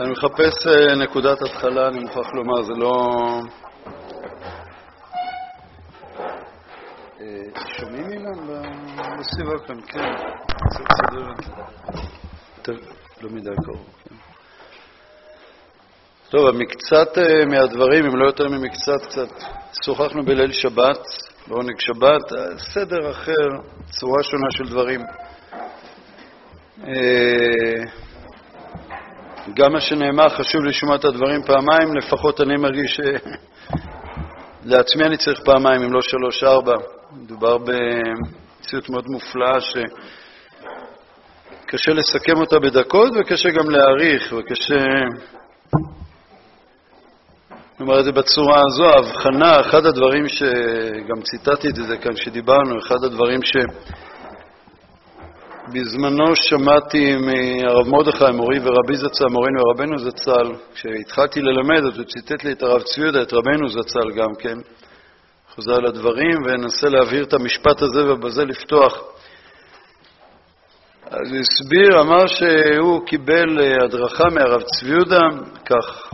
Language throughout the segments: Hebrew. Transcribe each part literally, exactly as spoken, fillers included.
אני מחפש נקודת התחלה, אני מוכרח לומר, זה לא... שומעים אילן בסביבה כאן? כן, קצת סדר, לא מדי קרוב. טוב, המקצת מהדברים, אם לא יותר ממקצת, קצת שוחחנו בליל שבת, בעונג שבת, סדר אחר, צורה שונה של דברים. גם מה שנאמר, חשוב לשמוע את הדברים פעמיים, לפחות אני מרגיש לעצמי אני צריך פעמיים, אם לא שלוש, ארבע. מדובר במציאות מאוד מופלאה שקשה לסכם אותה בדקות וקשה גם להעריך, וקשה... נאמר את זה בצורה הזו, ההבחנה, אחד הדברים שגם ציטטתי את זה כאן שדיברנו, אחד הדברים שבזמנו שמעתי מהרב מרדכי, מורי ורבי זצ"ל, מורנו ורבנו זצ"ל, כשהתחלתי ללמד, הוא ציטט לי את הרב צבי יהודה, את רבנו זצ"ל גם כן, חוזר על הדברים וננסה להבהיר את המשפט הזה ובזה לפתוח. אז הוא הסביר, אמר שהוא קיבל הדרכה מהרב צבי יהודה, כך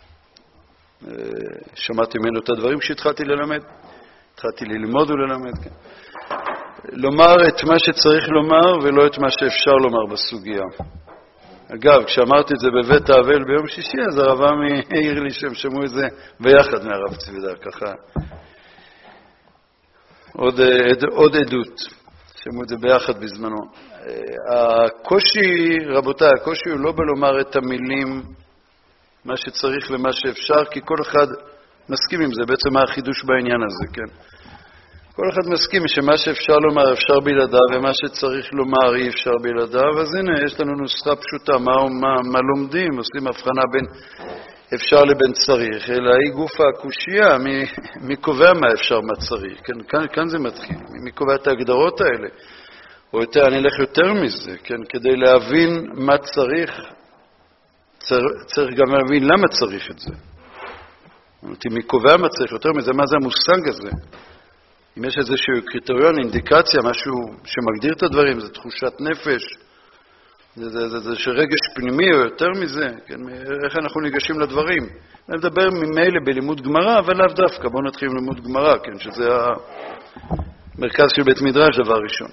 שמעתי ממנו את הדברים כשהתחלתי ללמד, התחלתי ללמוד וללמד, כן. לומר את מה שצריך לומר ולא את מה שאפשר לומר בסוגיה. אגב, כשאמרתי את זה בבית האבל ביום שישי, אז הרב עמי העיר לי שהם שמעו את זה ביחד מהרב צבי יהודה, ככה. עוד, עוד עדות, שמעו את זה ביחד בזמנו. הקושי, רבותיי, הקושי הוא לא בלומר את המילים מה שצריך ומה שאפשר, כי כל אחד מסכים עם זה, בעצם מה החידוש בעניין הזה, כן? כל אחד מסכים שמה שאפשר לומר אפשר בלעדיו, ומה שצריך לומר אי אפשר בלעדיו, אז הנה, יש לנו נוסחה פשוטה, מה, מה, מה לומדים, עושים הבחנה בין אפשר לבין צריך, אלא היא גוף הקושייה, מי, מי קובע מה אפשר, מה צריך, כן? כאן, כאן זה מתחיל, מי קובע את ההגדרות האלה, או יותר, אני אלך יותר מזה, כן? כדי להבין מה צריך, צריך גם להבין למה צריך את זה. מי קובע מה צריך, יותר מזה, מה זה המושג הזה? אם יש איזשהו קריטריון, אינדיקציה, משהו שמגדיר את הדברים, זה תחושת נפש, זה, זה, זה, זה שרגש פנימי או יותר מזה, כן? איך אנחנו ניגשים לדברים. אני מדבר ממילא בלימוד גמרא, אבל לאו דווקא, בואו נתחיל עם לימוד גמרא, כן? שזה המרכז של בית מדרש, דבר ראשון.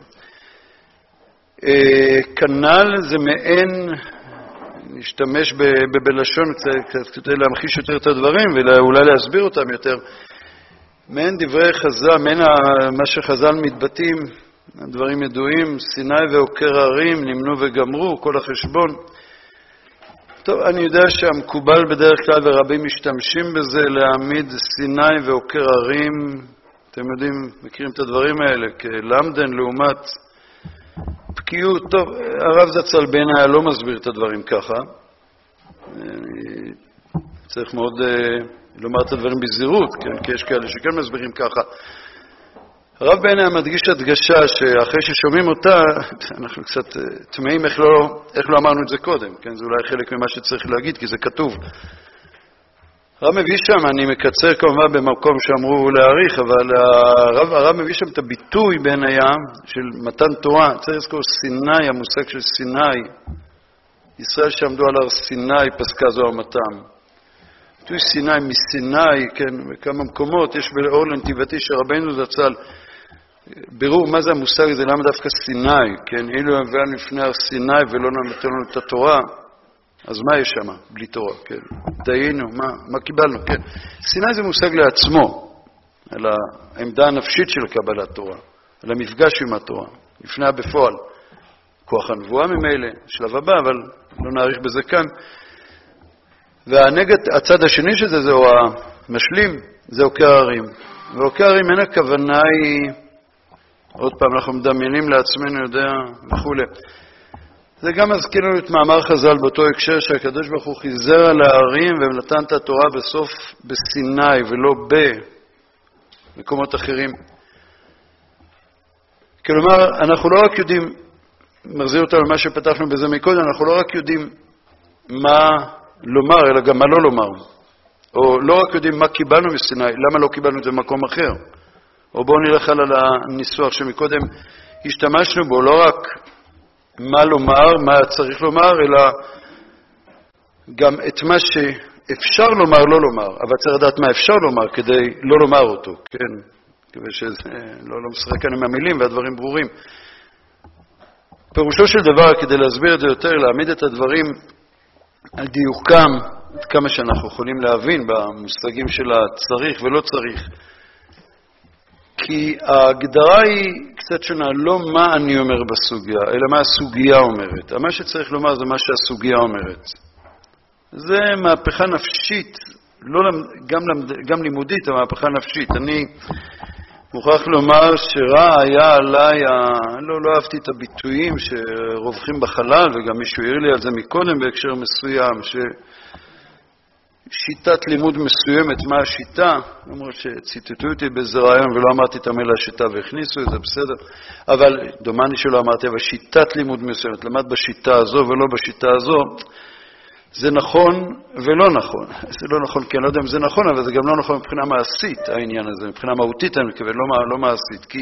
כנ"ל זה מעין... נשתמש בלשון כדי להמחיש יותר את הדברים ואולי להסביר אותם יותר. מעין דברי חז"ל, מעין מה שחז"ל מתבטאים, הדברים ידועים, סיני ועוקר הרים נמנו וגמרו, כל החשבון. טוב, אני יודע שהמקובל בדרך כלל ורבים משתמשים בזה להעמיד סיני ועוקר הרים, אתם יודעים, מכירים את הדברים האלה, כלמדן לעומת בקיאות. טוב, הרב זצ"ל בעיניי לא מסביר את הדברים ככה. אני צריך מאוד uh, לומר את הדברים בזהירות, כן? כי יש כאלה שכן מסבירים ככה. הרב בעיניי מדגיש הדגשה שאחרי ששומעים אותה, אנחנו קצת uh, תמאים איך לא, איך לא אמרנו את זה קודם, כן? זה אולי חלק ממה שצריך להגיד, כי זה כתוב. הרב מביא שם, אני מקצר כמובן במקום שאמרו להעריך, אבל הרב, הרב מביא שם את הביטוי בין הים של מתן תורה. צריך לזכור סיני, המושג של סיני. ישראל שעמדו על הר סיני, פסקה זו המתם. ביטוי סיני, מסיני, כן, בכמה מקומות, יש באור לנתיבתי שרבנו זצ"ל, ברור מה זה המושג הזה, למה דווקא סיני, כן, אילו הבאנו לפני הר סיני ולא נתנו לנו את התורה, אז מה יש שם? בלי תורה, כן. דיינו, מה, מה קיבלנו, כן. סיני זה מושג לעצמו, על העמדה הנפשית של קבלת תורה, על המפגש עם התורה, לפני בפועל. כוח הנבואה ממילא, שלב הבא, אבל לא נעריך בזה כאן. והנגד, הצד השני של זה, זהו המשלים, זה עוקר הרים. ועוקר הרים אין הכוונה היא, עוד פעם אנחנו מדמיינים לעצמנו, יודע, וכו'. זה גם מזכיר לנו את מאמר חז"ל באותו הקשר שהקדוש ברוך הוא חיזר על ההרים ונתן את התורה בסוף בסיני ולא במקומות אחרים. כלומר, אנחנו לא רק יודעים, מחזיר אותנו למה שפתחנו בזה מקודם, אנחנו לא רק יודעים מה לומר, אלא גם מה לא לומר. או לא רק יודעים מה קיבלנו בסיני, למה לא קיבלנו את זה במקום אחר. או בואו נלך על הניסוח שמקודם השתמשנו בו, לא רק מה לומר, מה צריך לומר, אלא גם את מה שאפשר לומר, לא לומר, אבל צריך לדעת מה אפשר לומר כדי לא לומר אותו, כן? כדי שזה לא, לא משחק כאן עם המילים והדברים ברורים. פירושו של דבר, כדי להסביר את זה יותר, להעמיד את הדברים על דיוקם, עד כמה שאנחנו יכולים להבין במושגים של הצריך ולא צריך. כי ההגדרה היא קצת שונה, לא מה אני אומר בסוגיה, אלא מה הסוגיה אומרת. מה שצריך לומר זה מה שהסוגיה אומרת. זה מהפכה נפשית, לא, גם, גם לימודית, המהפכה נפשית. אני מוכרח לומר שרע היה עליי, לא, לא אהבתי את הביטויים שרווחים בחלל, וגם מישהו העיר לי על זה מקודם בהקשר מסוים, ששיטת לימוד מסוימת, מה השיטה? למרות שציטטו אותי באיזה רעיון ולא אמרתי את המילה שיטה והכניסו את זה, בסדר. אבל דומני שלא אמרתי, אבל שיטת לימוד מסוימת, למד בשיטה הזו ולא בשיטה הזו, זה נכון ולא נכון. זה לא נכון, כי אני לא יודע אם זה נכון, אבל זה גם לא נכון מבחינה מעשית, העניין הזה. מבחינה מהותית, אני מקווה, לא, לא מעשית. כי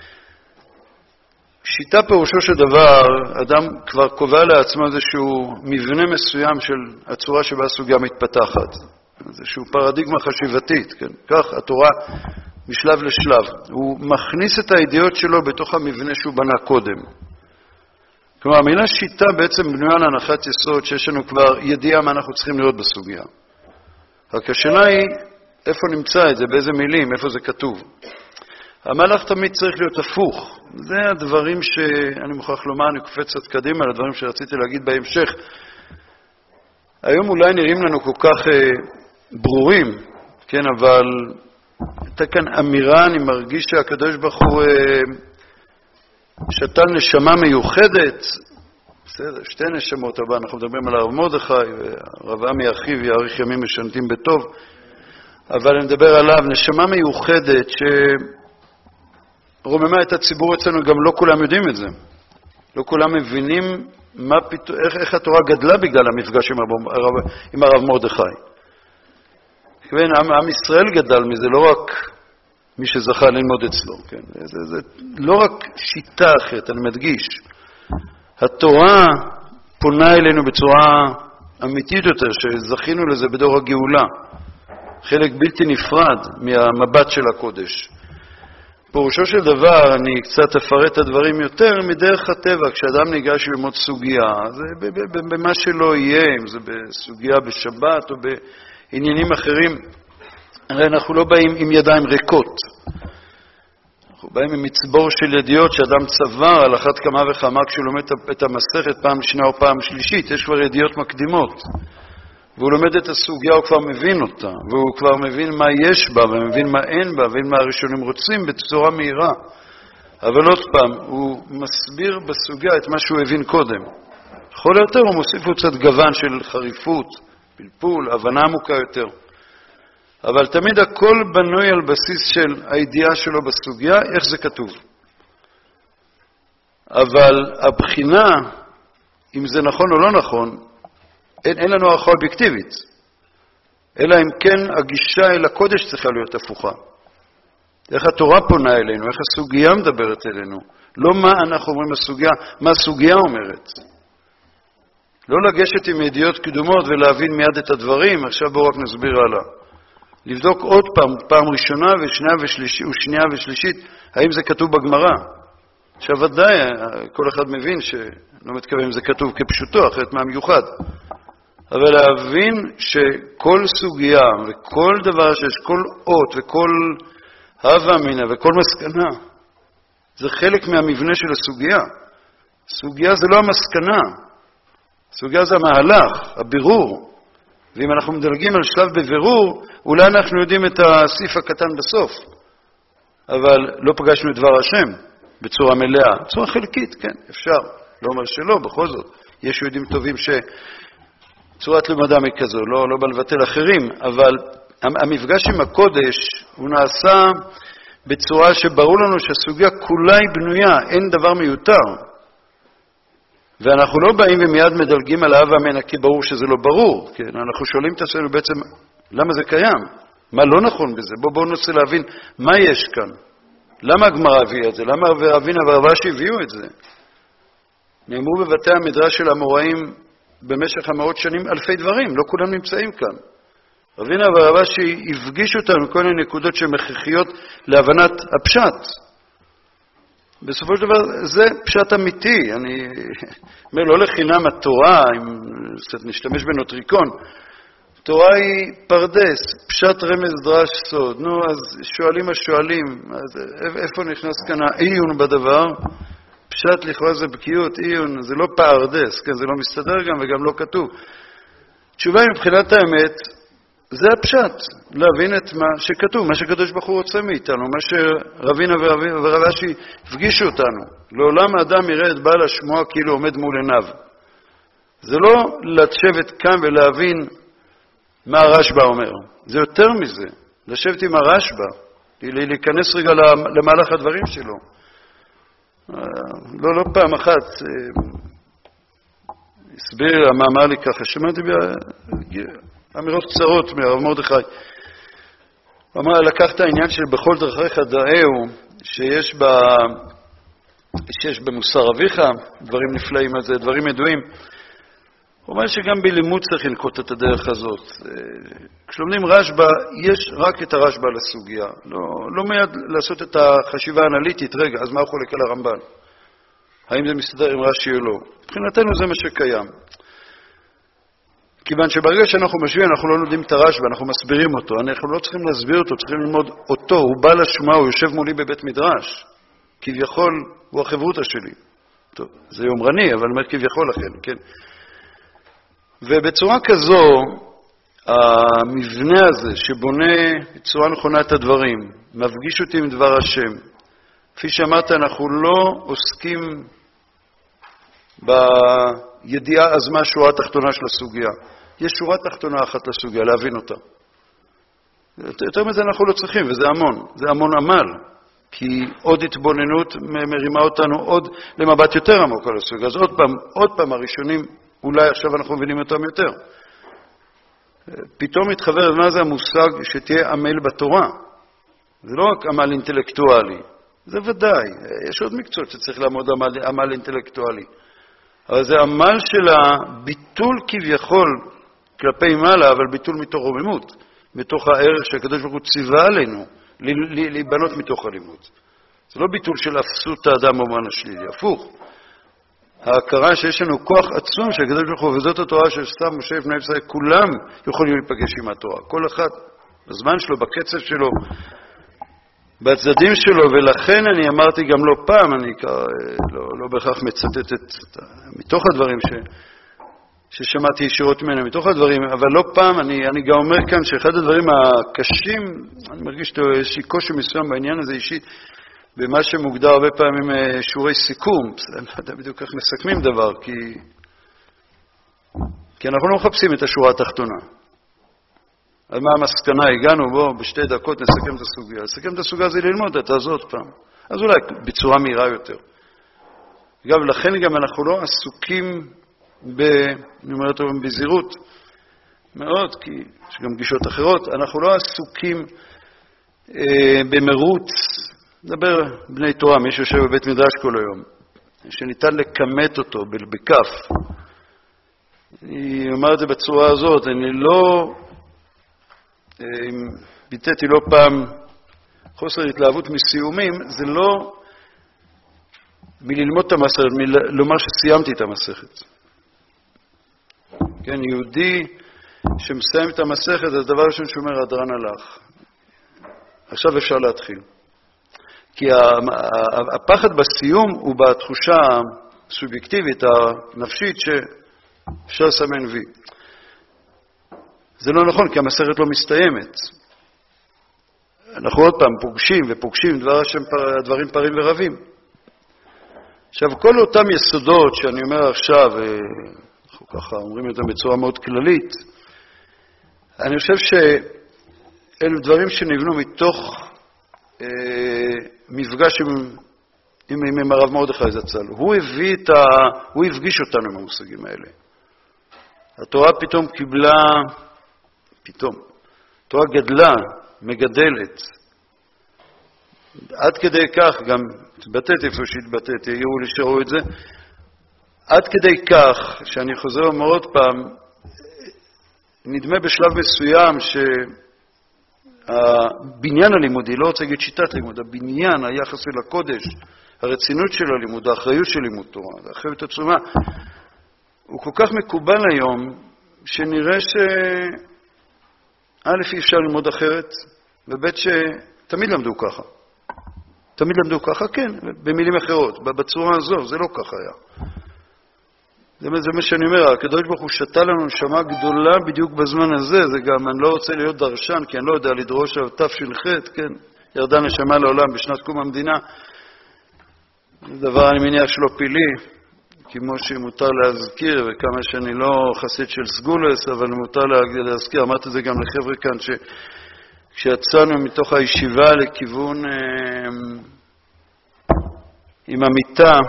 שיטה פירושו של דבר, אדם כבר קובע לעצמו איזשהו מבנה מסוים של הצורה שבה הסוגיה מתפתחת. איזשהו פרדיגמה חשיבתית, כן? כך, התורה משלב לשלב. הוא מכניס את הידיעות שלו בתוך המבנה שהוא בנה קודם. כלומר, המילה שיטה בעצם בנויה להנחת יסוד שיש לנו כבר ידיעה מה אנחנו צריכים לראות בסוגיה. רק השאלה היא, איפה נמצא את זה, באיזה מילים, איפה זה כתוב. המהלך תמיד צריך להיות הפוך. זה הדברים שאני מוכרח לומר, אני קופץ קצת קדימה, לדברים שרציתי להגיד בהמשך. היום אולי נראים לנו כל כך אה, ברורים, כן, אבל הייתה כאן אמירה, אני מרגיש שהקדוש ברוך הוא אה, שתל נשמה מיוחדת, בסדר, שתי נשמות, אבל אנחנו מדברים על הרב מרדכי, והרב עמי אחיו יאריך ימים משנתים בטוב, אבל אני מדבר עליו, נשמה מיוחדת שרוממה את הציבור אצלנו, גם לא כולם יודעים את זה. לא כולם מבינים מה פתאום, איך, איך התורה גדלה בגלל המפגש עם הרב, עם הרב מרדכי. כן, עם, עם ישראל גדל מזה, לא רק מי שזכה ללמוד אצלו. כן? זה, זה לא רק שיטה אחרת, אני מדגיש. התורה פונה אלינו בצורה אמיתית יותר, שזכינו לזה בדור הגאולה. חלק בלתי נפרד מהמבט של הקודש. פירושו של דבר, אני קצת אפרט את הדברים יותר מדרך הטבע, כשאדם ניגש ללמוד סוגיה, זה במה שלא יהיה, אם זה בסוגיה בשבת או בעניינים אחרים, הרי אנחנו לא באים עם ידיים ריקות. אנחנו באים עם מצבור של ידיעות שאדם צבר על אחת כמה וכמה כשהוא לומד את המסכת פעם שנייה או פעם שלישית, יש כבר ידיעות מקדימות. והוא לומד את הסוגיה, הוא כבר מבין אותה, והוא כבר מבין מה יש בה, ומבין מה אין בה, ומבין מה הראשונים רוצים בצורה מהירה. אבל עוד פעם, הוא מסביר בסוגיה את מה שהוא הבין קודם. לכל יותר הוא מוסיף לו קצת גוון של חריפות, פלפול, הבנה עמוקה יותר. אבל תמיד הכל בנוי על בסיס של הידיעה שלו בסוגיה, איך זה כתוב. אבל הבחינה, אם זה נכון או לא נכון, אין, אין לנו הערכה אובייקטיבית. אלא אם כן הגישה אל הקודש צריכה להיות הפוכה. איך התורה פונה אלינו, איך הסוגיה מדברת אלינו. לא מה אנחנו אומרים בסוגיה, מה הסוגיה אומרת. לא לגשת עם ידיעות קדומות ולהבין מיד את הדברים, עכשיו בואו רק נסביר הלאה. לבדוק עוד פעם, פעם ראשונה ושנייה ושלישית, ושנייה ושלישית, האם זה כתוב בגמרא. עכשיו ודאי, כל אחד מבין שלא מתכוון אם זה כתוב כפשוטו, אחרת מה מיוחד. אבל להבין שכל סוגיה וכל דבר שיש, כל אות וכל הווה אמינא וכל מסקנה, זה חלק מהמבנה של הסוגיה. סוגיה זה לא המסקנה, סוגיה זה המהלך, הבירור. ואם אנחנו מדלגים על שלב בבירור, אולי אנחנו יודעים את הסעיף הקטן בסוף. אבל לא פגשנו את דבר השם בצורה מלאה, בצורה חלקית, כן, אפשר. לא אומר שלא, בכל זאת. יש יהודים טובים שצורת לימודם היא כזו, לא, לא בלבטל אחרים, אבל המפגש עם הקודש הוא נעשה בצורה שברור לנו שהסוגיה כולה היא בנויה, אין דבר מיותר. ואנחנו לא באים ומיד מדלגים על ההווה אמינא, כי ברור שזה לא ברור. כן? אנחנו שואלים את עצמנו בעצם, למה זה קיים? מה לא נכון בזה? בואו בוא ננסה להבין מה יש כאן. למה הגמרא הביאה את זה? למה רבינה ורבשי הביאו את זה? נאמרו בבתי המדרש של האמוראים במשך המאות שנים אלפי דברים, לא כולם נמצאים כאן. רבינה ורב אשי הפגישו אותנו כל מיני נקודות שמכרחיות להבנת הפשט. בסופו של דבר זה פשט אמיתי. אני אומר, לא לחינם התורה, אם נשתמש בנוטריקון, תורה היא פרדס, פשט רמז דרש סוד. נו, אז שואלים השואלים, אז איפה נכנס כאן העיון בדבר? פשט לכאורה זה בקיאות, עיון, זה לא פרדס, כן, זה לא מסתדר גם וגם לא כתוב. תשובה מבחינת האמת, זה הפשט, להבין את מה שכתוב, מה שקדוש ברוך הוא רוצה מאיתנו, מה שרבינה ורב אשי הפגישו אותנו. לעולם האדם יראה את בעל השמוע כאילו עומד מול עיניו. זה לא לשבת כאן ולהבין מה הרשב"א אומר. זה יותר מזה, לשבת עם הרשב"א, להיכנס רגע למהלך הדברים שלו. לא, לא פעם אחת הסביר, אמר לי ככה, שמעתי אמירות קצרות מהרב מרדכי. הוא אמר, לקח את העניין של בכל דרכיך דאהו, שיש, ב, שיש במוסר אביך, דברים נפלאים על זה, דברים ידועים. הוא אומר שגם בלימוד צריך לנקוט את הדרך הזאת. כשלומדים רשב"א, יש רק את הרשב"א לסוגיה. לא, לא מיד לעשות את החשיבה האנליטית, רגע, אז מה הוא חולק על הרמב"ן? האם זה מסתדר עם רש"י או לא? מבחינתנו זה מה שקיים. כיוון שברגע שאנחנו משווים, אנחנו לא לומדים את הרשב"א, אנחנו מסבירים אותו. אנחנו לא צריכים להסביר אותו, צריכים ללמוד אותו. הוא בא לשמוע, הוא יושב מולי בבית מדרש. כביכול, הוא החברותא שלי. טוב, זה יומרני, אבל אומר כביכול לכן, כן? ובצורה כזו, המבנה הזה שבונה בצורה נכונה את הדברים, מפגיש אותי עם דבר השם. כפי שאמרת, אנחנו לא עוסקים בידיעה אז מה השורה התחתונה של הסוגיה. יש שורה תחתונה אחת לסוגיה, להבין אותה. יותר מזה אנחנו לא צריכים, וזה המון. זה המון עמל, כי עוד התבוננות מרימה אותנו עוד למבט יותר עמוק על הסוגיה. אז עוד פעם, עוד פעם הראשונים, אולי עכשיו אנחנו מבינים אותם יותר. פתאום מתחבר מה זה המושג שתהיה עמל בתורה. זה לא רק עמל אינטלקטואלי, זה ודאי. יש עוד מקצועות שצריך לעמוד עמל, עמל אינטלקטואלי. אבל זה עמל של הביטול כביכול כלפי מעלה, אבל ביטול מתוך רוממות, מתוך הערך שהקדוש ברוך הוא ציווה עלינו, להיבנות מתוך הלימוד. זה לא ביטול של אפסות האדם במובן השלילי, הפוך. ההכרה שיש לנו כוח עצום שהקדוש ברוך הוא, וזאת התורה ששם משה בני ישראל, כולם יכולים להיפגש עם התורה. כל אחד בזמן שלו, בקצב שלו, בצדדים שלו, ולכן אני אמרתי גם לא פעם, אני לא, לא בהכרח מצטט את, מתוך הדברים ש, ששמעתי ישירות ממנו, מתוך הדברים, אבל לא פעם אני, אני גם אומר כאן שאחד הדברים הקשים, אני מרגיש איזושהי קושי מסוים בעניין הזה אישית, במה שמוגדר הרבה פעמים שיעורי סיכום, אני לא יודע בדיוק איך מסכמים דבר, כי, כי אנחנו לא מחפשים את השורה התחתונה. אז מה המסקנה? הגענו בו, בשתי דקות נסכם את הסוגיה. נסכם את הסוגיה זה ללמוד את הזאת פעם. אז אולי בצורה מהירה יותר. אגב, לכן גם אנחנו לא עסוקים, ב, אני אומר אותו בזהירות מאוד, כי יש גם גישות אחרות, אנחנו לא עסוקים אה, במרוץ, נדבר בני תורה, מי שיושב בבית מדרש כל היום, שניתן לקמת אותו בכף. אני אומר את זה בצורה הזאת, אני לא... אם ביטאתי לא פעם חוסר התלהבות מסיומים, זה לא מללמוד את המסכת, מלומר שסיימתי את המסכת. כן, יהודי שמסיים את המסכת, זה הדבר ראשון שאומר, הדרן הלך. עכשיו אפשר להתחיל. כי הפחד בסיום הוא בתחושה הסובייקטיבית, הנפשית, שאפשר לסמן וי. זה לא נכון, כי המסכת לא מסתיימת. אנחנו עוד פעם פוגשים ופוגשים דבר השם, דברים פרים ורבים. עכשיו, כל אותם יסודות שאני אומר עכשיו, אנחנו ככה אומרים אותם בצורה מאוד כללית, אני חושב שאלו דברים שנבנו מתוך אה, מפגש עם, עם, עם הרב מרדכי זצ"ל. הוא הביא את ה... הוא הפגיש אותנו עם המושגים האלה. התורה פתאום קיבלה... פתאום. התורה גדלה, מגדלת. עד כדי כך, גם התבטאת איפה שהתבטאת, יראו לי שראו את זה, עד כדי כך, שאני חוזר ואומר עוד פעם, נדמה בשלב מסוים שהבניין הלימודי, לא רוצה להגיד שיטת לימוד, הבניין, היחס אל הקודש, הרצינות של הלימוד, האחריות של לימוד תורה, האחריות עצומה, הוא כל כך מקובל היום, שנראה שא' אי אפשר ללמוד אחרת, וב' שתמיד למדו ככה. תמיד למדו ככה, כן, במילים אחרות, בצורה הזו, זה לא ככה היה. זה, זה מה שאני אומר, הקדוש ברוך הוא שתה לנו נשמה גדולה בדיוק בזמן הזה, זה גם, אני לא רוצה להיות דרשן, כי אני לא יודע לדרוש על תש"ח, כן, ירדה נשמה לעולם בשנת קום המדינה, זה דבר אני מניח שלא פילי, כמו שמותר להזכיר, וכמה שאני לא חסיד של סגולס, אבל מותר להזכיר, אמרתי את זה גם לחבר'ה כאן, שכשיצאנו מתוך הישיבה לכיוון אה, עם המיטה,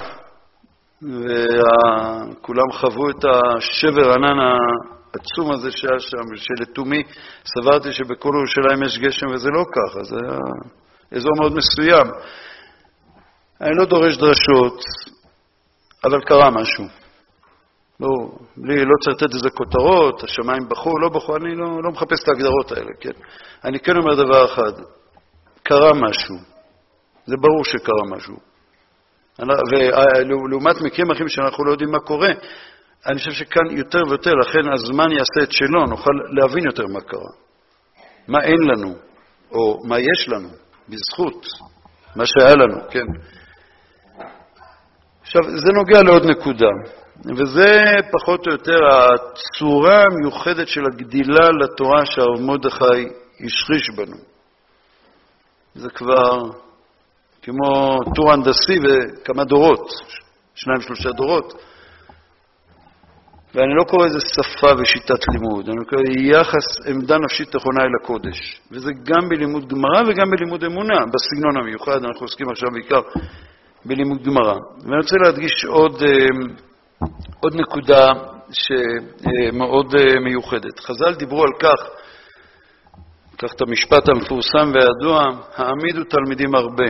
וכולם חוו את השבר ענן העצום הזה שהיה שם, שלתומי סברתי שבכל ירושלים יש גשם, וזה לא ככה, זה היה אזור מאוד מסוים. אני לא דורש דרשות, אבל קרה משהו. לא, לי לא צריך לתת איזה כותרות, השמיים בחו, לא בחו, אני לא, לא מחפש את ההגדרות האלה, כן. אני כן אומר דבר אחד, קרה משהו. זה ברור שקרה משהו. ולעומת מקרים אחרים שאנחנו לא יודעים מה קורה, אני חושב שכאן יותר ויותר, לכן הזמן יעשה את שלו, נוכל להבין יותר מה קרה. מה אין לנו, או מה יש לנו, בזכות, מה שהיה לנו, כן. עכשיו, זה נוגע לעוד נקודה, וזה פחות או יותר הצורה המיוחדת של הגדילה לתורה שהרב מרדכי השריש בנו. זה כבר כמו טור הנדסי וכמה דורות, שניים שלושה דורות. ואני לא קורא איזה שפה ושיטת לימוד, אני קורא יחס עמדה נפשית נכונה אל הקודש. וזה גם בלימוד גמרא וגם בלימוד אמונה, בסגנון המיוחד, אנחנו עוסקים עכשיו בעיקר בלימוד גמרא. ואני רוצה להדגיש עוד, עוד נקודה שמאוד מיוחדת. חז"ל דיברו על כך, כך את המשפט המפורסם והידוע, העמידו תלמידים הרבה.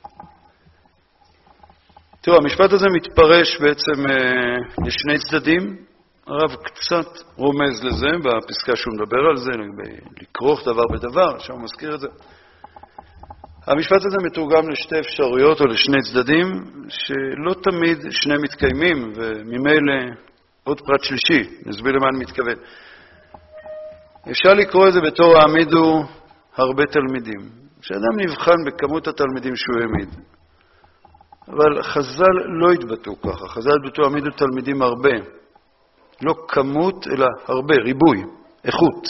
תראו, המשפט הזה מתפרש בעצם לשני צדדים. הרב קצת רומז לזה, בפסקה שהוא מדבר על זה, לקרוך דבר בדבר, שם הוא מזכיר את זה. המשפט הזה מתורגם לשתי אפשרויות או לשני צדדים, שלא תמיד שני מתקיימים, וממילא עוד פרט שלישי, נסביר למה אני מתכוון. אפשר לקרוא את זה בתור העמידו הרבה תלמידים, שאדם נבחן בכמות התלמידים שהוא העמיד. אבל חז"ל לא התבטאו ככה, חז"ל התבטאו העמידו תלמידים הרבה. לא כמות, אלא הרבה, ריבוי, איכות.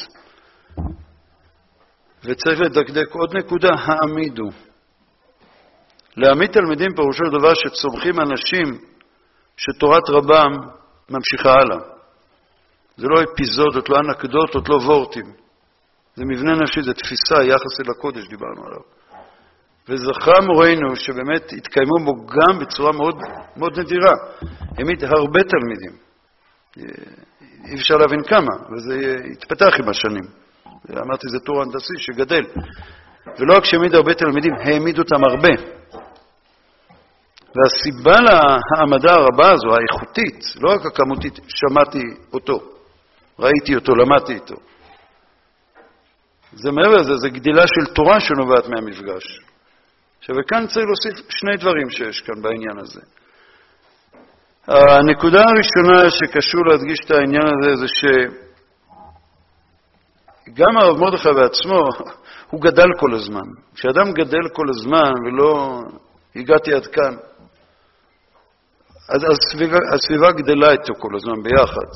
וצריך לדקדק עוד נקודה, העמידו. להעמיד תלמידים פירושו דבר שצומחים אנשים שתורת רבם ממשיכה הלאה. זה לא אפיזודות, לא אנקדוטות, לא וורטים. זה מבנה נפשי, זה תפיסה, יחס אל הקודש, דיברנו עליו. וזכה מורנו שבאמת התקיימו בו גם בצורה מאוד, מאוד נדירה. העמיד הרבה תלמידים. אי אפשר להבין כמה, וזה התפתח עם השנים. אמרתי, זה טור הנדסי שגדל. ולא רק שהעמיד הרבה תלמידים, העמיד אותם הרבה. והסיבה להעמדה הרבה הזו, האיכותית, לא רק הכמותית, שמעתי אותו, ראיתי אותו, למדתי איתו. זה מעבר לזה, זה גדילה של תורה שנובעת מהמפגש. עכשיו, וכאן צריך להוסיף שני דברים שיש כאן בעניין הזה. הנקודה הראשונה שקשור להדגיש את העניין הזה, זה שגם הרב מרדכי בעצמו, הוא גדל כל הזמן. כשאדם גדל כל הזמן ולא הגעתי עד כאן, אז הסביבה, הסביבה גדלה איתו כל הזמן ביחד.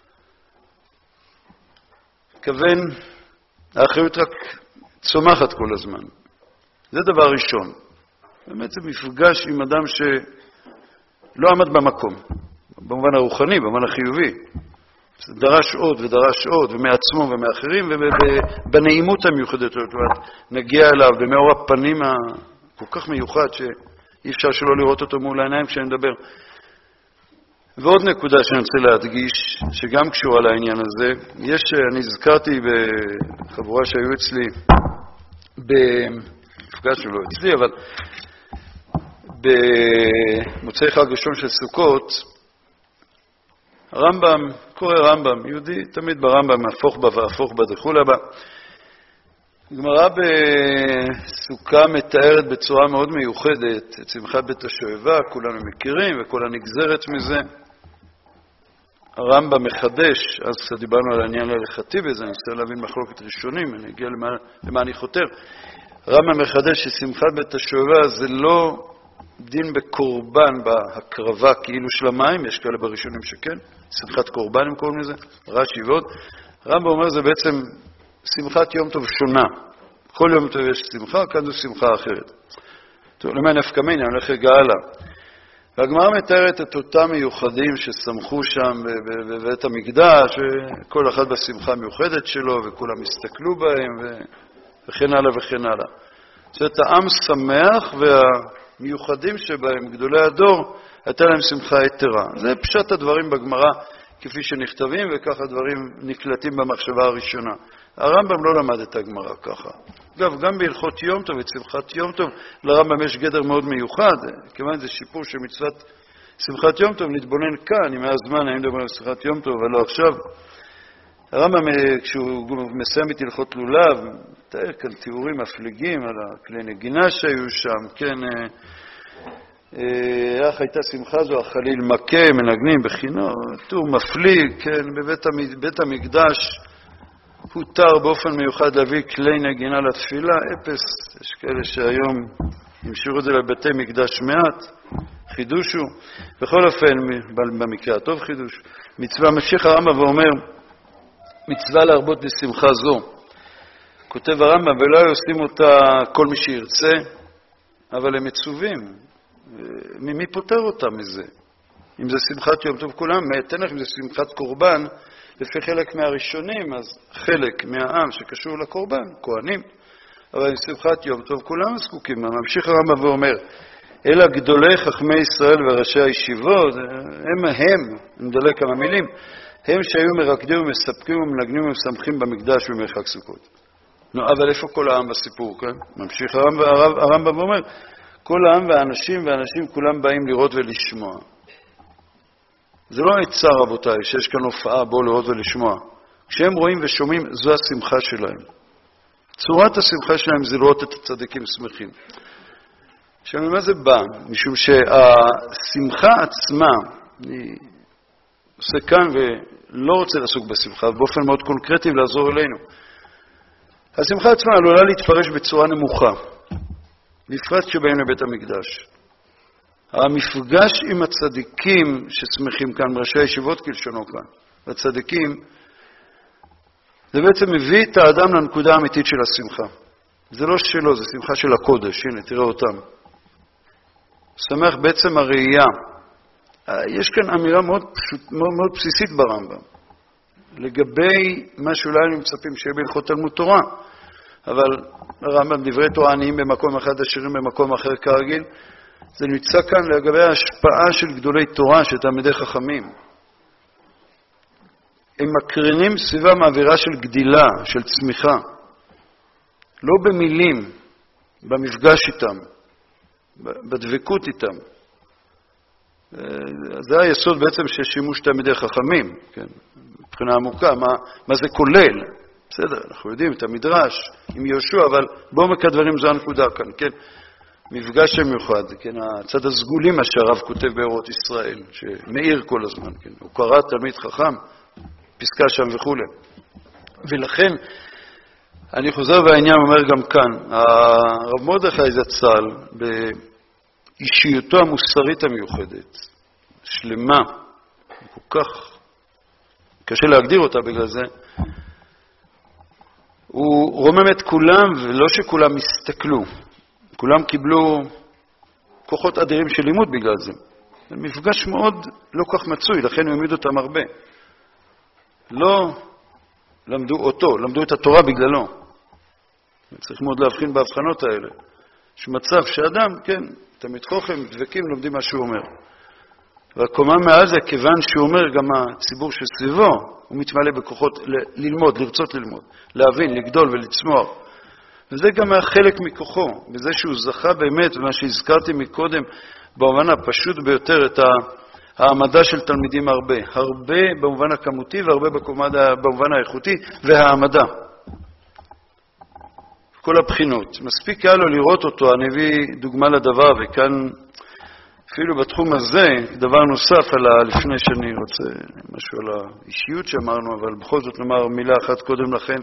כוון, האחריות רק צומחת כל הזמן. זה דבר ראשון. באמת זה מפגש עם אדם שלא עמד במקום, במובן הרוחני, במובן החיובי. דרש עוד ודרש עוד, ומעצמו ומאחרים, ובנעימות המיוחדת, נגיע אליו, במאור הפנים הכל כך מיוחד, שאי אפשר שלא לראות אותו מול העיניים כשאני מדבר. ועוד נקודה שאני רוצה להדגיש, שגם קשורה לעניין הזה, יש, אני הזכרתי בחבורה שהיו אצלי, במפגש שלו אצלי, אבל במוצאי חג ראשון של סוכות, הרמב"ם, קורא רמב"ם, יהודי תמיד ברמב"ם, הפוך בה והפוך בה דחולה בה. הגמרא בסוכה מתארת בצורה מאוד מיוחדת את שמחת בית השואבה, כולנו מכירים וכל הנגזרת מזה. הרמב"ם מחדש, אז קצת דיברנו על העניין ההלכתי בזה, אני רוצה להבין מחלוקת ראשונים, אני אגיע למה, למה אני חותר. הרמב"ם מחדש ששמחת בית השואבה זה לא דין בקורבן בהקרבה כאילו של המים, יש כאלה בראשונים שכן, שמחת קורבן הם קוראים לזה, רש"י ועוד. הרמב"ם אומר זה בעצם שמחת יום טוב שונה. כל יום טוב יש שמחה, כאן זו שמחה אחרת. טוב, למה נפקא מינה, אני הולך רגע הלאה. והגמרא מתארת את אותם מיוחדים ששמחו שם בבית המקדש, וכל אחד בשמחה המיוחדת שלו, וכולם הסתכלו בהם, וכן הלאה וכן הלאה. זאת אומרת, העם שמח, והמיוחדים שבהם, גדולי הדור, הייתה להם שמחה יתרה. זה פשט הדברים בגמרא, כפי שנכתבים, וכך הדברים נקלטים במחשבה הראשונה. הרמב"ם לא למד את הגמרא ככה. אגב, גם בהלכות יום טוב ושמחת יום טוב, לרמב"ם יש גדר מאוד מיוחד, כיוון זה שיפור של מצוות שמחת יום טוב, נתבונן כאן, אם היה זמן, אני מדבר על שמחת יום טוב, אבל לא עכשיו. הרמב"ם, כשהוא מסיים את הלכות לולב, מתאר כאן תיאורים מפליגים על הכלי נגינה שהיו שם, כן, איך הייתה שמחה זו, החליל מכה, מנגנים בכינור, תיאור מפליג, כן, בבית המקדש, הותר באופן מיוחד להביא כלי נגינה לתפילה, אפס, יש כאלה שהיום ימשרו את זה לבתי מקדש מעט, חידוש הוא, בכל אופן, במקרה הטוב חידוש, מצווה, ממשיך הרמב"ם ואומר, מצווה להרבות בשמחה זו, כותב הרמב"ם, ולא עושים אותה כל מי שירצה, אבל הם מצווים, מי פותר אותם מזה? אם זה שמחת יום טוב כולם, תן לך אם זה שמחת קורבן, לפי חלק מהראשונים, אז חלק מהעם שקשור לקורבן, כהנים, אבל עם שמחת יום טוב כולם זקוקים. ממשיך הרמב"ם ואומר, אלא גדולי חכמי ישראל וראשי הישיבות, הם הם, נדלה כמה מילים, הם שהיו מרקדים ומספקים ומנגנים ומשמחים במקדש במרחק סוכות. נו, אבל איפה כל העם בסיפור, כן? ממשיך הרמב"ם, הרמב"ם ואומר, כל העם והאנשים והאנשים כולם באים לראות ולשמוע. זה לא עצה, רבותיי, שיש כאן הופעה בו לראות ולשמוע. כשהם רואים ושומעים, זו השמחה שלהם. צורת השמחה שלהם זה לראות את הצדיקים שמחים. עכשיו, ממה זה בא? משום שהשמחה עצמה, אני עושה כאן ולא רוצה לעסוק בשמחה, באופן מאוד קונקרטי ולעזור אלינו. השמחה עצמה עלולה להתפרש בצורה נמוכה, בפרט שבאים לבית המקדש. המפגש עם הצדיקים ששמחים כאן, בראשי הישיבות כלשונו כאן, הצדיקים, זה בעצם מביא את האדם לנקודה האמיתית של השמחה. זה לא שלו, זה שמחה של הקודש. הנה, תראה אותם. שמח בעצם הראייה. יש כאן אמירה מאוד, פשוט, מאוד, מאוד בסיסית ברמב"ם, לגבי מה שאולי אני מצפים שיהיה בהלכות תלמוד תורה. אבל הרמב"ם דברי תורה עניים במקום אחד, עשירים במקום אחר כרגיל. זה נמצא כאן לגבי ההשפעה של גדולי תורה, של תלמידי חכמים. הם מקרינים סביבם האווירה של גדילה, של צמיחה. לא במילים, במפגש איתם, בדבקות איתם. זה היסוד בעצם של שימוש תלמידי חכמים, כן? מבחינה עמוקה, מה, מה זה כולל? בסדר, אנחנו יודעים את המדרש עם יהושע, אבל בעומק הדברים זו הנקודה כאן, כן? מפגש המיוחד, כן, הצד הסגולי מה שהרב כותב באורות ישראל, שמאיר כל הזמן, כן, הוא קרא תלמיד חכם, פסקה שם וכו'. ולכן, אני חוזר והעניין אומר גם כאן, הרב מרדכי זצ"ל, באישיותו המוסרית המיוחדת, שלמה, כל כך קשה להגדיר אותה בגלל זה, הוא רומם את כולם, ולא שכולם הסתכלו, כולם קיבלו כוחות אדירים של לימוד בגלל זה. זה מפגש מאוד לא כך מצוי, לכן הוא העמיד אותם הרבה. לא למדו אותו, למדו את התורה בגללו. צריך מאוד להבחין בהבחנות האלה. יש מצב שאדם, כן, תמיד חוכם, דבקים, לומדים מה שהוא אומר. והקומה מעל זה, כיוון שהוא אומר, גם הציבור שסביבו, הוא מתמלא בכוחות ללמוד, לרצות ללמוד, להבין, לגדול ולצמוח. וזה גם היה חלק מכוחו, בזה שהוא זכה באמת, ומה שהזכרתי מקודם, במובן הפשוט ביותר, את העמדה של תלמידים הרבה, הרבה במובן הכמותי והרבה במובן האיכותי, והעמדה. כל הבחינות. מספיק היה לו לראות אותו, אני אביא דוגמה לדבר, וכאן אפילו בתחום הזה, דבר נוסף על ה... לפני שאני רוצה משהו על האישיות שאמרנו, אבל בכל זאת נאמר מילה אחת קודם לכן.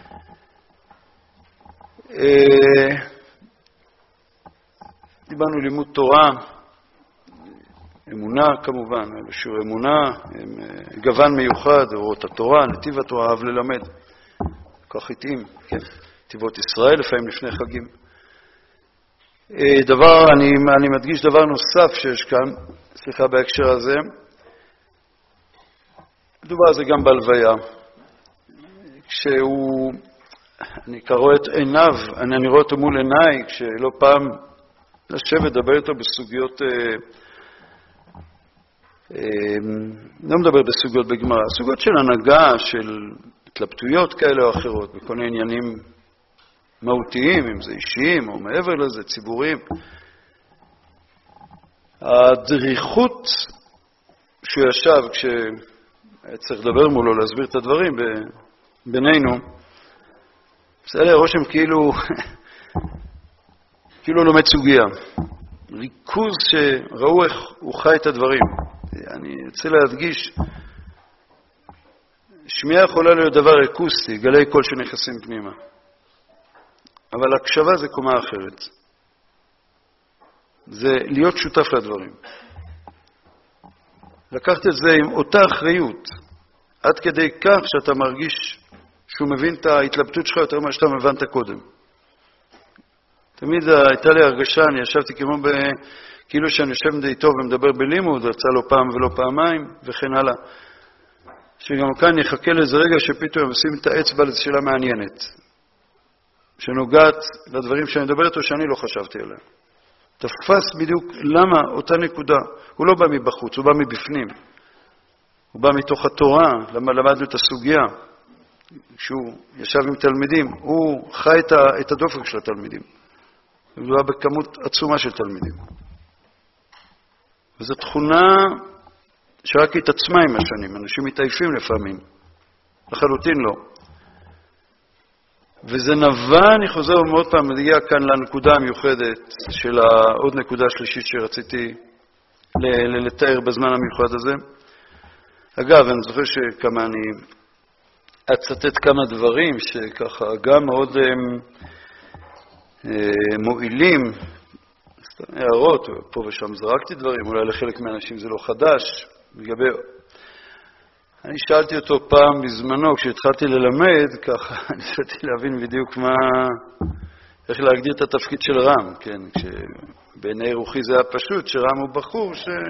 דיברנו לימוד תורה, אמונה כמובן, שיעור אמונה, גוון מיוחד, אורות התורה, נתיב התורה, אהב ללמד. כך התאים, כן. נתיבות ישראל, לפעמים לפני חגים. דבר, אני, אני מדגיש דבר נוסף שיש כאן, סליחה בהקשר הזה, מדובר זה גם בהלוויה. כשהוא, אני קרוא את עיניו, אני, אני רואה אותו מול עיניי, כשלא פעם לשבת, דבר איתו בסוגיות, אה, אה, לא מדבר בסוגיות בגמרא, סוגיות של הנהגה, של התלבטויות כאלה או אחרות, בכל מיני עניינים מהותיים, אם זה אישיים או מעבר לזה, ציבוריים. הדריכות שהוא ישב כשצריך לדבר מולו, להסביר את הדברים בינינו, זה היה רושם כאילו, כאילו לומד סוגיה. ריכוז שראו איך הוא חי את הדברים. אני רוצה להדגיש, שמיעה יכולה להיות דבר אקוסטי, גלי קול שנכנסים פנימה. אבל הקשבה זה קומה אחרת. זה להיות שותף לדברים. לקחת את זה עם אותה אחריות, עד כדי כך שאתה מרגיש שהוא מבין את ההתלבטות שלך יותר ממה שאתה מבנת קודם. תמיד הייתה לי הרגשה, אני ישבתי כמו ב... כאילו שאני יושב די טוב ומדבר בלימוד, רצה לו פעם ולא פעמיים, וכן הלאה. שגם כאן יחכה לזה רגע שפתאום עושים את האצבע לזה שאלה מעניינת. שנוגעת לדברים שאני מדבר איתו שאני לא חשבתי עליה. תפס בדיוק למה אותה נקודה. הוא לא בא מבחוץ, הוא בא מבפנים. הוא בא מתוך התורה, למה למדנו את הסוגיה. כשהוא ישב עם תלמידים, הוא חי את הדופק של התלמידים. הוא בא בכמות עצומה של תלמידים. וזו תכונה שרק התעצמה עם השנים. אנשים מתעייפים לפעמים. לחלוטין לא. וזה נבע, אני חוזר מאוד פעם, נגיע כאן לנקודה המיוחדת של עוד נקודה שלישית שרציתי לתאר בזמן המיוחד הזה. אגב, אני זוכר שכמה אני אצטט כמה דברים שככה גם מאוד הם, הם, מועילים, הערות, פה ושם זרקתי דברים, אולי לחלק מהאנשים זה לא חדש, לגבי... אני שאלתי אותו פעם בזמנו, כשהתחלתי ללמד, ככה, ניסיתי להבין בדיוק מה, איך להגדיר את התפקיד של רם, כן, כשבעיני רוחי זה היה פשוט, שרם הוא בחור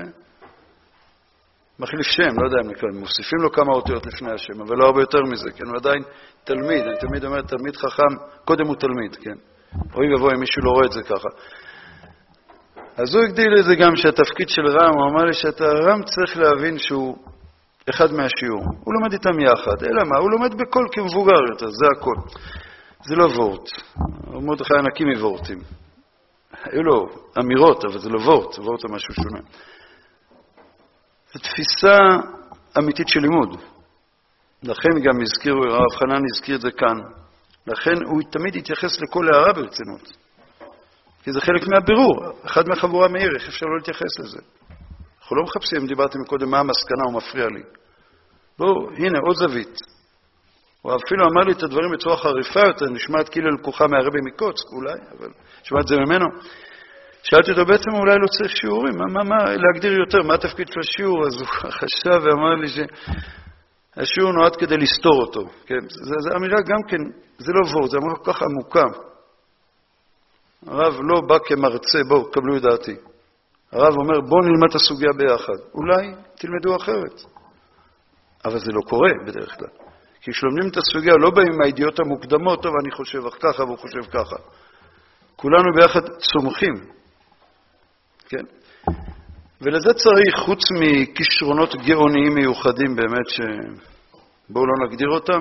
שמחליף שם, לא יודע אם נקרא, מוסיפים לו כמה אותיות לפני השם, אבל לא הרבה יותר מזה, כן, הוא עדיין תלמיד, אני תמיד אומר, תלמיד חכם, קודם הוא תלמיד, כן, אוי ובוי, מישהו לא רואה את זה ככה. אז הוא הגדיל את זה גם שהתפקיד של רם, הוא אמר לי שאתה, רם צריך להבין שהוא אחד מהשיעור. הוא לומד איתם יחד. אלא מה? הוא לומד בכל כמבוגר יותר, זה הכל. זה לא וורט. הוא מאוד אחרי ענקים מוורטים. היו לו אמירות, אבל זה לא וורט. וורט זה משהו שונה. זו תפיסה אמיתית של לימוד. לכן גם הזכיר, הרב חנן הזכיר את זה כאן. לכן הוא תמיד התייחס לכל הערה ברצינות. כי זה חלק מהבירור. אחד מהחבורה מאיר, איך אפשר לא להתייחס לזה? אנחנו לא מחפשים, דיברתי מקודם מה המסקנה, הוא מפריע לי. בואו, הנה, עוד זווית. הוא אפילו אמר לי את הדברים בצורה חריפה יותר, נשמעת כאילו לקוחה מהרבי מקוצק, אולי, אבל שמעת זה ממנו. שאלתי אותו, בעצם אולי לא צריך שיעורים, מה, מה, מה, להגדיר יותר, מה התפקיד של השיעור? אז הוא חשב ואמר לי שהשיעור נועד כדי לסתור אותו. כן? זה, זה אמירה גם כן, זה לא וורט, זה אמירה כל כך עמוקה. הרב לא בא כמרצה, בואו, קבלו את דעתי. הרב אומר, בואו נלמד את הסוגיה ביחד. אולי תלמדו אחרת. אבל זה לא קורה בדרך כלל. כי כשלומדים את הסוגיה, לא באים מהידיעות המוקדמות, טוב, אני חושב ככה והוא חושב ככה. כולנו ביחד צומחים. כן? ולזה צריך, חוץ מכישרונות גאוניים מיוחדים באמת, שבואו לא נגדיר אותם,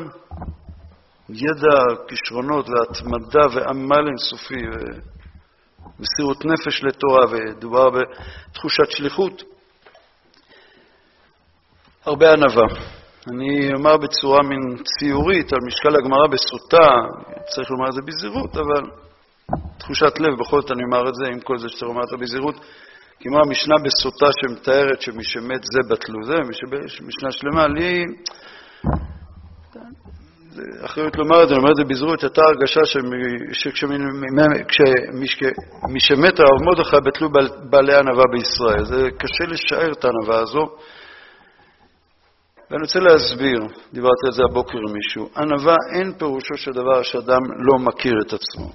ידע, כישרונות והתמדה ועמל אינסופי ומסירות נפש לתורה ודובר בתחושת שליחות. הרבה ענווה. אני אומר בצורה מין ציורית, על משקל הגמרא בסוטה, צריך לומר את זה בזהירות, אבל תחושת לב, בכל זאת אני אומר את זה, עם כל זה שצריך לומר את זה בזהירות, כמו המשנה בסוטה שמתארת שמי שמת זה בטלו זה, משנה שלמה, לי, אחריות לומר את זה, אני אומר את זה בזהירות, הייתה הרגשה שמי שמת הרב מרדכי בטלו בעלי ענווה בישראל. זה קשה לשער את הענווה הזו. ואני רוצה להסביר, דיברתי על זה הבוקר עם מישהו, ענווה אין פירושו של דבר שאדם לא מכיר את עצמו.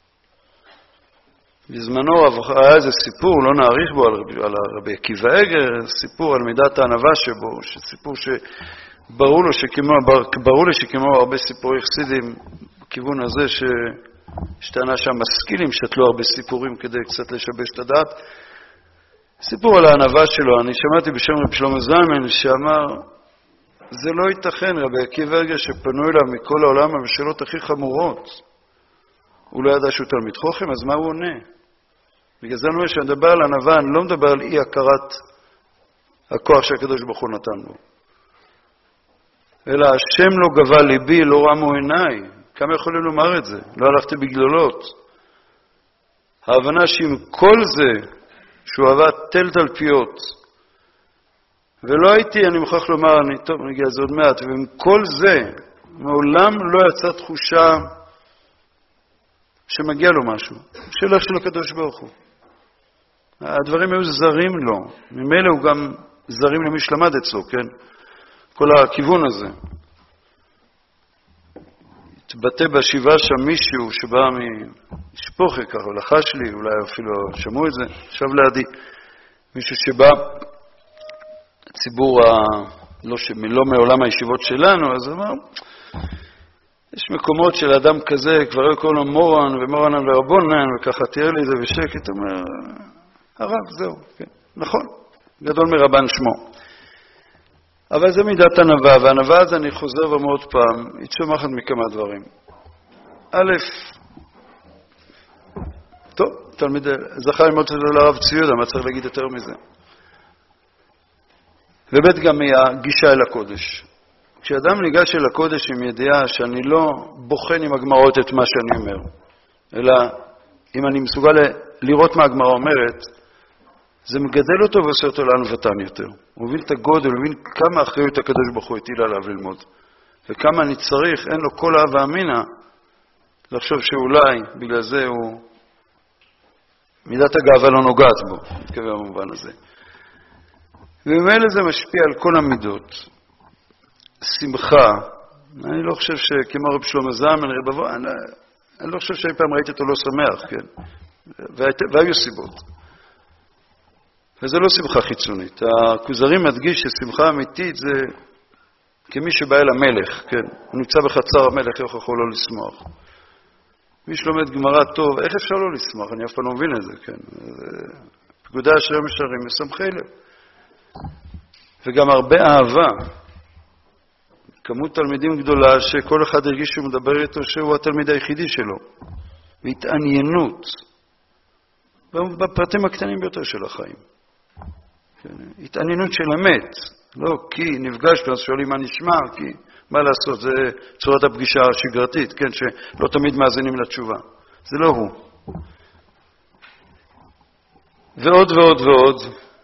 בזמנו היה איזה סיפור, לא נעריך בו, על רבי עקיבא אגר, סיפור על מידת הענווה שבו, סיפור שברור לו שכמו, ברור לי שכמו הרבה סיפורי חסידים בכיוון הזה, שטענה שהמשכילים שתלו הרבה סיפורים כדי קצת לשבש את הדעת. סיפור על הענווה שלו, אני שמעתי בשם רב שלמה זלמן שאמר, זה לא ייתכן, רבי עקיבא אגר שפנו אליו מכל העולם בשאלות הכי חמורות. הוא לא ידע שהוא תלמיד חוכם, אז מה הוא עונה? בגלל זה אני אומר שאני מדבר על ענווה, אני לא מדבר על אי הכרת הכוח שהקדוש ברוך הוא נתן לו. אלא השם לא גבה ליבי, לא רמו עיניי. כמה יכולים לומר את זה? לא הלכתי בגלולות. ההבנה שעם כל זה, שהוא עבד תל תלפיות, ולא הייתי, אני מוכרח לומר, אני טוב, נגיע לזה עוד מעט, ועם כל זה, מעולם לא יצאה תחושה שמגיע לו משהו, שאלה של הקדוש ברוך הוא. הדברים היו זרים לו, ממילא הוא גם זרים למי שלמד אצלו, כן? כל הכיוון הזה. התבטא בשבעה שם מישהו שבא משפוחה ככה, לחש לי, אולי אפילו שמעו את זה, עכשיו לידי, מישהו שבא, הציבור ה... לא, ש... לא מעולם הישיבות שלנו, אז אמר, יש מקומות של אדם כזה, כבר היו קוראים לו מורן ומורנן ורבונן, וככה תראה לי את זה בשקט, אומר, הרב, זהו, כן, נכון, גדול מרבן שמו. אבל זה מידת ענווה, והענווה הזה אני חוזר ומאוד פעם, היא צומחת מכמה דברים. א', טוב, תלמיד, זכה ללמוד את זה לרב ציודה, מה צריך להגיד יותר מזה? וב' גם מהגישה אל הקודש. כשאדם ניגש אל הקודש עם ידיעה שאני לא בוחן עם הגמרות את מה שאני אומר, אלא אם אני מסוגל לראות מה הגמרה אומרת, זה מגדל אותו ועושה אותו לענוותן יותר. הוא מבין את הגודל, הוא מבין כמה אחריות הקדוש ברוך הוא הטיל עליו ללמוד. וכמה אני צריך, אין לו כל אהבה אמינה, לחשוב שאולי בגלל זה הוא, מידת הגאווה לא נוגעת בו, מתכוון במובן הזה. וממילא זה משפיע על כל המידות. שמחה, אני לא חושב שכמו רב שלמה זלמן, רב, אני, אני לא חושב שאי פעם ראיתי אותו לא שמח, כן? והיו סיבות. וזה לא שמחה חיצונית. הכוזרי מדגיש ששמחה אמיתית זה כמי שבא אל המלך, כן? הוא נמצא בחצר המלך, איך יכול לא לשמוח? מי שלומד גמרא טוב, איך אפשר לא לשמוח? אני אף פעם לא מבין את זה, כן? פקודי אשר משרים, משמחי לב. וגם הרבה אהבה. כמות תלמידים גדולה שכל אחד הרגיש שהוא מדבר איתו שהוא התלמיד היחידי שלו. והתעניינות. בפרטים הקטנים ביותר של החיים. התעניינות של אמת, לא כי נפגשנו אז שואלים מה נשמע, כי מה לעשות, זה צורת הפגישה השגרתית, כן, שלא תמיד מאזינים לתשובה. זה לא הוא. ועוד ועוד ועוד,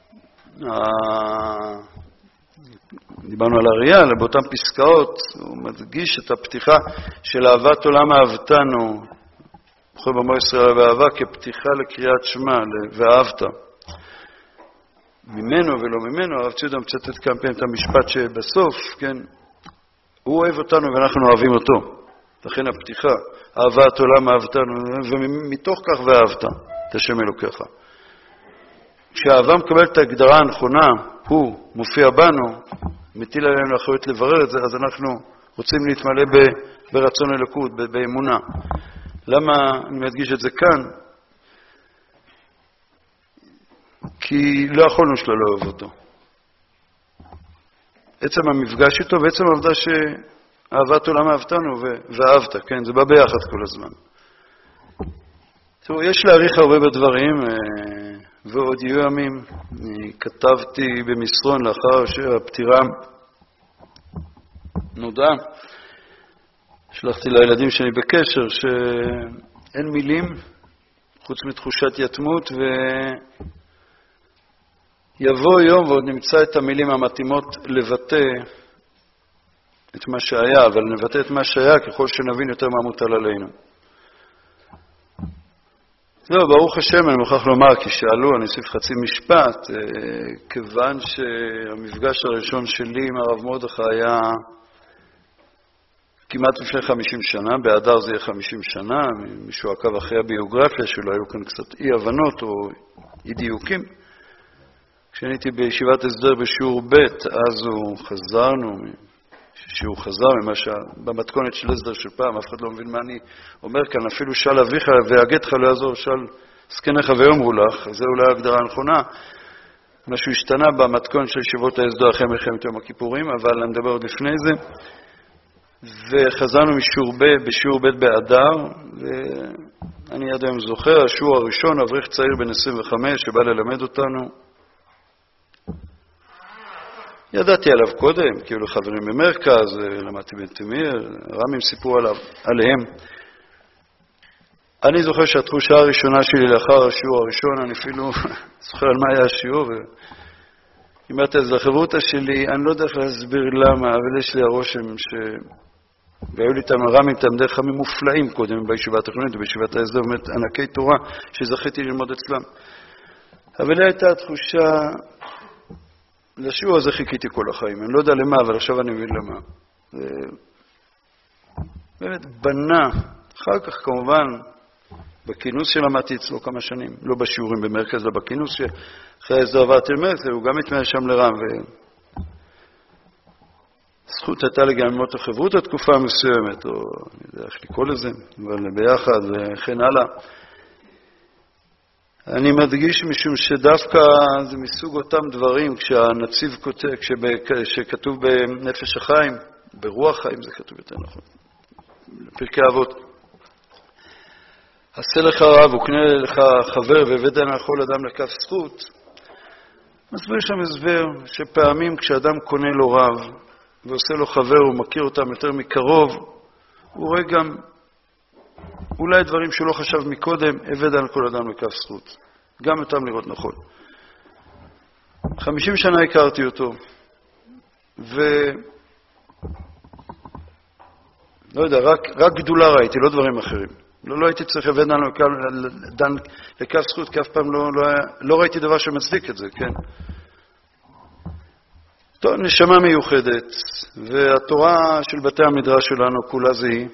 דיברנו על הראייה, באותן פסקאות, הוא מדגיש את הפתיחה של אהבת עולם אהבתנו, בכל במו ישראל ואהבה, כפתיחה לקריאת שמע, ואהבת. ממנו ולא ממנו, הרב ציודה מצטט כמה פעמים את המשפט שבסוף, כן, הוא אוהב אותנו ואנחנו אוהבים אותו. לכן הפתיחה, אהבת עולם אהבתנו, ומתוך כך ואהבת, את השם אלוקיך. כשהאהבה מקבל את ההגדרה הנכונה, הוא מופיע בנו, מטיל עלינו אחריות לברר את זה, אז אנחנו רוצים להתמלא ברצון אלוקות, באמונה. למה אני מדגיש את זה כאן? כי לא יכולנו שלא לאהוב אותו. עצם המפגש איתו, ועצם העובדה שאהבת עולם אהבתנו ואהבת, כן, זה בא ביחד כל הזמן. תראו, יש להעריך הרבה בדברים, ועוד יהיו ימים. אני כתבתי במסרון לאחר שהפטירה נודע, שלחתי לילדים שלי בקשר, שאין מילים חוץ מתחושת יתמות, ויבוא יום ועוד נמצא את המילים המתאימות לבטא את מה שהיה, אבל נבטא את מה שהיה ככל שנבין יותר מה מוטל עלינו. זהו, ברוך השם, אני מוכרח לומר, כי שאלו, אני אוסיף חצי משפט, כיוון שהמפגש הראשון שלי עם הרב מרדכי היה כמעט לפני חמישים שנה, באדר זה יהיה חמישים שנה, מישהו עקב אחרי הביוגרפיה שלו, היו כאן קצת אי הבנות או אי דיוקים. כשאני הייתי בישיבת הסדר בשיעור ב', אז הוא חזרנו, שהוא חזר ממה שבמתכונת של הסדר של פעם, אף אחד לא מבין מה אני אומר כאן, אפילו שאל אביך והגתך לא יעזור, שאל סכנך ויאמרו לך, זה אולי ההגדרה הנכונה, משהו השתנה במתכונת של ישיבות ההסדר אחרי מלחמת יום הכיפורים, אבל אני מדבר עוד לפני זה. וחזרנו משיעור ב' בשיעור ב' באדר, ואני עד היום זוכר, השיעור הראשון, אברך צעיר בן עשרים וחמש שבא ללמד אותנו. ידעתי עליו קודם, כאילו חברים במרכז, למדתי בתמיר, רמים סיפרו עליו, עליהם. אני זוכר שהתחושה הראשונה שלי לאחר השיעור הראשון, אני אפילו זוכר על מה היה השיעור, ואמרתי אז לחברותה שלי, אני לא יודע איך להסביר למה, אבל יש לי הרושם ש... והיו לי איתם רמים, תלמידי חכמים מופלאים קודם בישיבה התיכונית ובישיבת ההסדר, באמת ענקי תורה שזכיתי ללמוד אצלם. אבל הייתה תחושה, לשיעור הזה חיכיתי כל החיים, אני לא יודע למה, אבל עכשיו אני מבין למה. באמת בנה, אחר כך כמובן, בכינוס שלמדתי אצלו כמה שנים, לא בשיעורים במרכז, לא בכינוס, שאחרי ההסדר עברתי למרכז, הוא גם התמהל שם לרם, וזכות הייתה לי גם ללמוד את החברות התקופה מסוימת, או אני יודע איך לקרוא לזה, אבל ביחד וכן הלאה. אני מדגיש משום שדווקא זה מסוג אותם דברים, כשהנציב כותב, כשכתוב בנפש החיים, ברוח חיים זה כתוב יותר נכון, פרקי אבות. עשה לך רב וקנה לך חבר והבאת לכל אדם לכף זכות. מסביר שם הסבר שפעמים כשאדם קונה לו רב ועושה לו חבר, הוא מכיר אותם יותר מקרוב, הוא רואה גם אולי דברים שהוא לא חשב מקודם, הבאת לכל אדם לכף זכות. גם אותם לראות נכון. חמישים שנה הכרתי אותו, ו... לא יודע, רק, רק גדולה ראיתי, לא דברים אחרים. לא, לא הייתי צריך הבאת לנו דן לכף זכות, כי אף פעם לא, לא, לא ראיתי דבר שמצדיק את זה, כן? טוב, נשמה מיוחדת, והתורה של בתי המדרש שלנו כולה זה היא,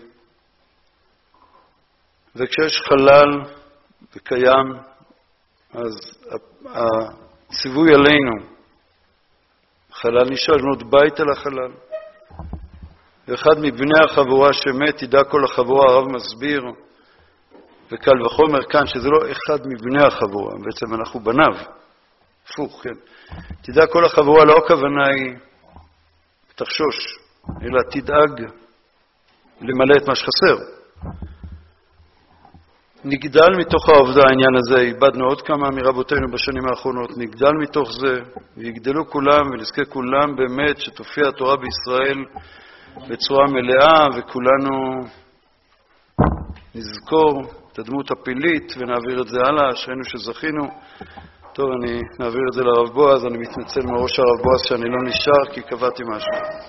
וכשיש חלל וקיים, אז הציווי עלינו, חלל נשאר, לבנות בית על החלל, ואחד מבני החבורה שמת, תדע כל החבורה, הרב מסביר, וקל וחומר כאן, שזה לא אחד מבני החבורה, בעצם אנחנו בניו, הפוך, כן. תדע כל החבורה, לא הכוונה היא תחשוש, אלא תדאג למלא את מה שחסר. נגדל מתוך העובדה העניין הזה, איבדנו עוד כמה מרבותינו בשנים האחרונות, נגדל מתוך זה, ויגדלו כולם ונזכה כולם באמת שתופיע התורה בישראל בצורה מלאה, וכולנו נזכור את הדמות הפילית ונעביר את זה הלאה, אשרינו שזכינו. טוב, אני נעביר את זה לרב בועז, אני מתנצל מראש הרב בועז שאני לא נשאר כי קבעתי משהו.